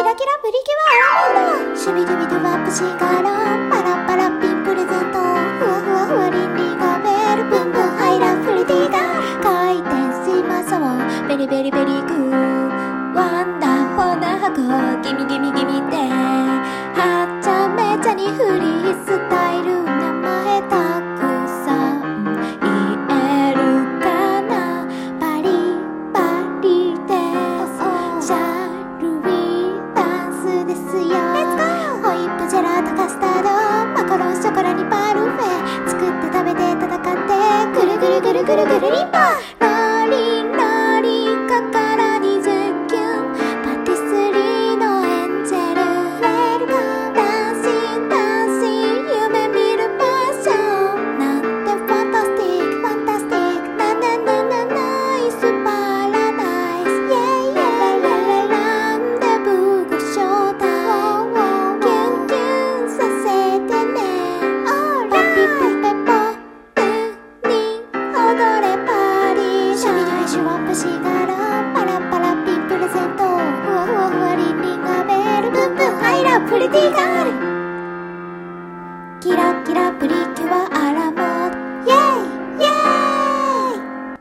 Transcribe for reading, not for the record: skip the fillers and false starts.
キラキラプリキュアアラモンドシュビデュビドバップシガラパラパラピンプレゼントふわふわふわリンリンガベルブンブンハイラプリティガー回転しましょうベリベリベリグーワンダホーな箱ギミギミギミではっちゃめちゃにフリースタイル名前たくさん言えるかなパリパリでシャルウィーダンスですよホイップジェラートカスタードマカロンショコラにパルフェ作って食べて戦ってぐるぐるぐるぐるぐるリンパロリンロリンかからにズッキュンパティスリーのエンジェルウェルカムダンシンダンシン夢見るパッションなんてファンタスティックファンタスティックななななナイスパラダイスイェイイェイラララランデブーご招待キュンキュンさせてねパピプペポプに踊れパリシャビリビシュワップシガラパラパラピンプレゼントふわふわふわリンリンガベルブンブンハイラプリティガール